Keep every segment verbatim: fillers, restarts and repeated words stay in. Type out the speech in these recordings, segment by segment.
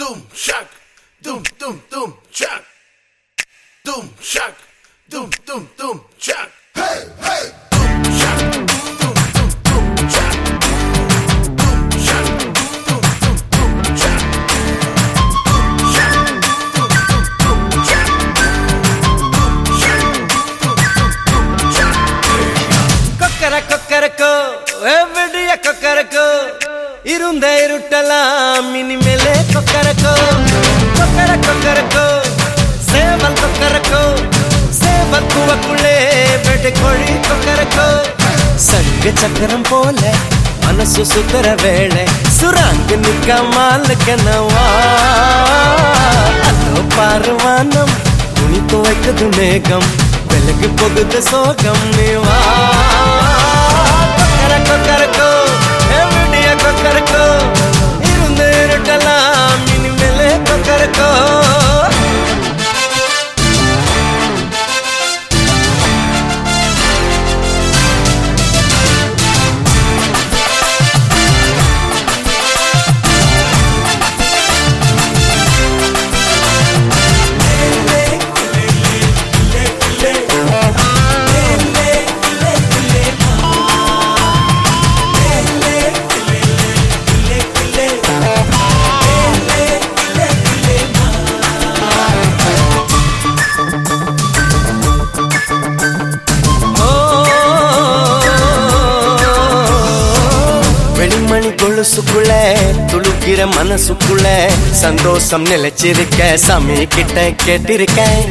Doom shock, doom doom doom shock, doom shock, doom doom doom shock. Hey hey, doom shock, doom doom doom shock, doom shock, doom doom doom shock, doom shock, doom doom doom shock, doom shock, doom doom doom shock. Kokkara kokkara ko, everyday kokkara ko. இருந்த இருட்டலாம் இனிமேலே கொக்கரக்கோ கொக்கர கொக்கரக்கோ சேவல் கொக்கரக்கோ சேவல் கூவக்குள்ளே வெட்டு கோழி கொக்கரக்கோ சங்க சக்கரம் போல மனசு சுத்தர வேளை சுராங்கு நிக்க மாலுக்கனவா அதோ பாருவானம் துணி துவைக்குது மேகம் விலகு போகுது சோகம் நீவா கொக்கர கொக்கரக்கோ கொக்கரக்கோ இருந்து இருட்டலாம் இனிமேலே கொக்கரக்கோ கொலுசுக்குள்ள துளுக்கிற மனசுக்குள்ள சந்தோஷம் நிலைச்சிருக்க சாமி கிட்ட கேட்டிருக்கேன்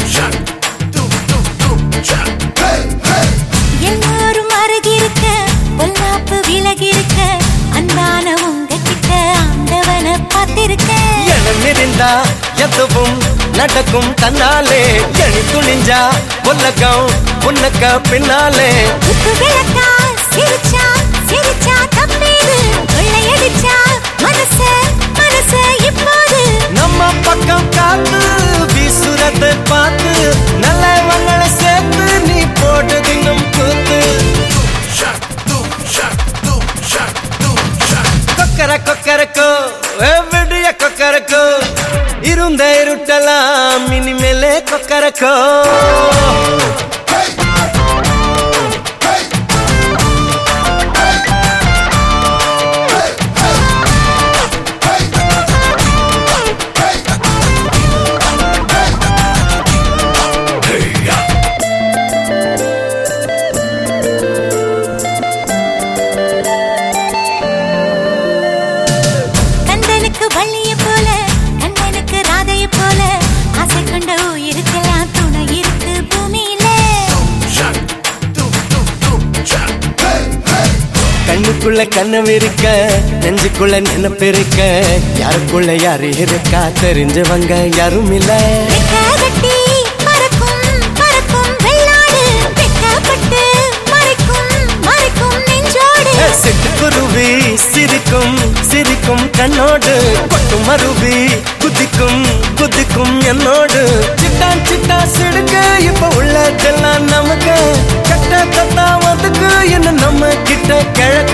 எல்லாரும் அருகிருக்க பொல்லாப்பு விலகிருக்க அன்பான உங்ககிட்ட ஆண்டவனை பார்த்திருக்க எண்ணம் இருந்தா எதுவும் நடக்கும் தன்னாலே எணி துணிஞ்சா உலகம் உனக்க பின்னாலே விளக்கா சிரிச்சா சிரிச்சா தப்பேது கொள்ளையடிச்சா மனச மனச இப்போது நம்ம பக்கம் காத்து வீசுறத பார்த்து நல்லவங்களை சேர்த்து நீ போட்டு தின்னும் கூத்து கொக்கர கொக்கரக்கோ எவ்வளிய கொக்கரக்கோ இருந்த இருட்டலாம் இனிமேலே கொக்கரக்கோ கண்ணுக்குள்ள கண்ணம் இருக்க நெஞ்சுக்குள்ள நினைப்பு இருக்க யாருக்குள்ள யாரு இருக்கா தெரிஞ்சவங்க யாரும் இல்ல சிட்டுக்குருவி சிரிக்கும் சிரிக்கும் கண்ணோடு கொட்டும் மருவி குதிக்கும் குதிக்கும் என்னோடு சிட்டான் சிட்டா சிடுக்க இப்ப உள்ளதெல்லாம் நமக்கு கட்ட கத்தா வந்துக்கு என்ன நம்ம கிட்ட கிழக்க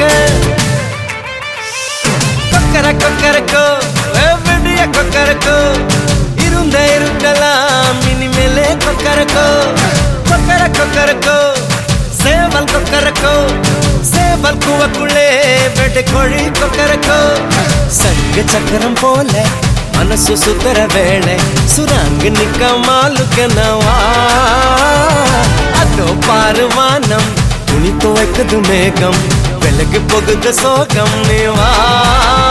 கொக்கர கொக்கரக்கோ எவ்வளிய கொக்கரக்கோ இருந்த இருட்டலாம் இனிமேலே கொக்கரக்கோ கொக்கர கொக்கரக்கோ சேவல் கொக்கரக்கோ சேவல் கூவக்குள்ளே வெட்டு கோழி கொக்கரக்கோ சங்க சக்கரம் போல மனசு சுத்தர வேளை சுராங்கு நிக்க மாலுக்கனவா அதோ பாருவானம் துணி துவைக்குது மேகம் விலகு போகுது சோகம் நீவா